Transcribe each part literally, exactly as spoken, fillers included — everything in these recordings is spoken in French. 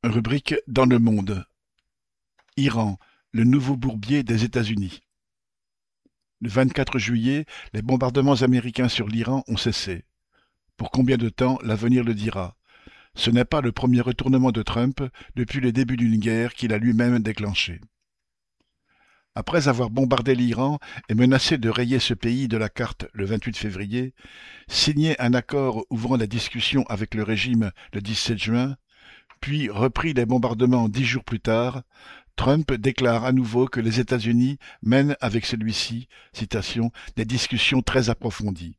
Rubrique dans le monde. Iran, le nouveau bourbier des États-Unis. Le vingt-quatre juillet, les bombardements américains sur l'Iran ont cessé. Pour combien de temps, l'avenir le dira. Ce n'est pas le premier retournement de Trump depuis le début d'une guerre qu'il a lui-même déclenchée. Après avoir bombardé l'Iran et menacé de rayer ce pays de la carte le vingt-huit février, signé un accord ouvrant la discussion avec le régime le dix-sept juin, puis repris les bombardements dix jours plus tard, Trump déclare à nouveau que les États-Unis mènent avec celui-ci, citation, des discussions très approfondies.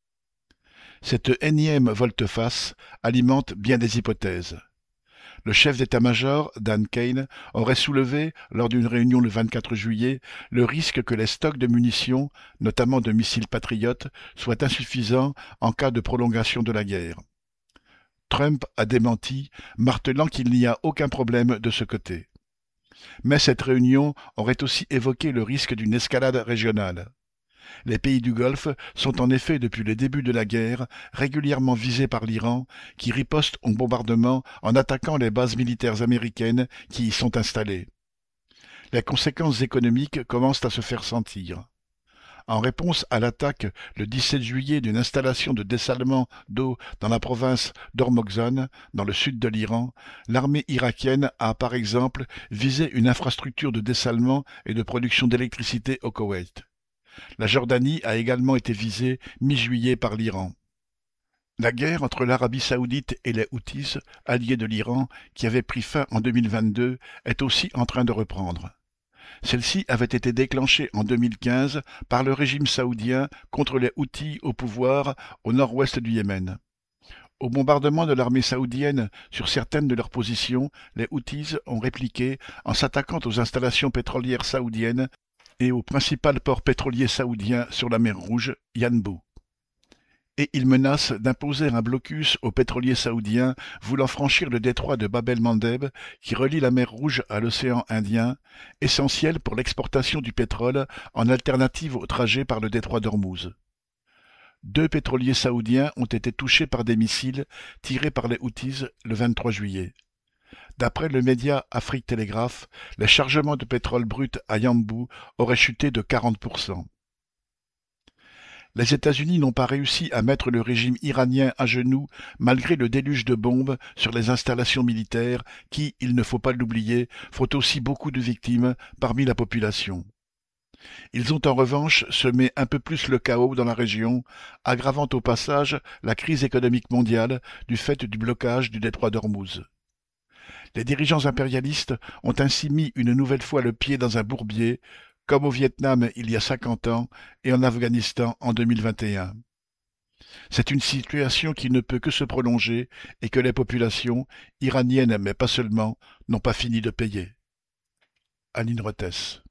Cette énième volte-face alimente bien des hypothèses. Le chef d'état-major, Dan Kane, aurait soulevé, lors d'une réunion le vingt-quatre juillet, le risque que les stocks de munitions, notamment de missiles patriotes, soient insuffisants en cas de prolongation de la guerre. Trump a démenti, martelant qu'il n'y a aucun problème de ce côté. Mais cette réunion aurait aussi évoqué le risque d'une escalade régionale. Les pays du Golfe sont en effet depuis le début de la guerre régulièrement visés par l'Iran, qui riposte au bombardement en attaquant les bases militaires américaines qui y sont installées. Les conséquences économiques commencent à se faire sentir. En réponse à l'attaque le dix-sept juillet d'une installation de dessalement d'eau dans la province d'Hormozgan, dans le sud de l'Iran, l'armée irakienne a par exemple visé une infrastructure de dessalement et de production d'électricité au Koweït. La Jordanie a également été visée mi-juillet par l'Iran. La guerre entre l'Arabie saoudite et les Houthis, alliés de l'Iran, qui avait pris fin en deux mille vingt-deux, est aussi en train de reprendre. Celle-ci avait été déclenchée en deux mille quinze par le régime saoudien contre les Houthis au pouvoir au nord-ouest du Yémen. Au bombardement de l'armée saoudienne sur certaines de leurs positions, les Houthis ont répliqué en s'attaquant aux installations pétrolières saoudiennes et au principal port pétrolier saoudien sur la mer Rouge, Yanbu. Et ils menacent d'imposer un blocus aux pétroliers saoudiens voulant franchir le détroit de Bab el-Mandeb qui relie la mer Rouge à l'océan Indien, essentiel pour l'exportation du pétrole en alternative au trajet par le détroit d'Ormuz. Deux pétroliers saoudiens ont été touchés par des missiles tirés par les Houthis le vingt-trois juillet. D'après le média Afrique Télégraphe, les chargements de pétrole brut à Yanbu auraient chuté de quarante pour cent. Les États-Unis n'ont pas réussi à mettre le régime iranien à genoux malgré le déluge de bombes sur les installations militaires qui, il ne faut pas l'oublier, font aussi beaucoup de victimes parmi la population. Ils ont en revanche semé un peu plus le chaos dans la région, aggravant au passage la crise économique mondiale du fait du blocage du détroit d'Ormuz. Les dirigeants impérialistes ont ainsi mis une nouvelle fois le pied dans un bourbier, comme au Vietnam il y a cinquante ans et en Afghanistan en deux mille vingt et un. C'est une situation qui ne peut que se prolonger et que les populations, iraniennes mais pas seulement, n'ont pas fini de payer. Aline Rethès.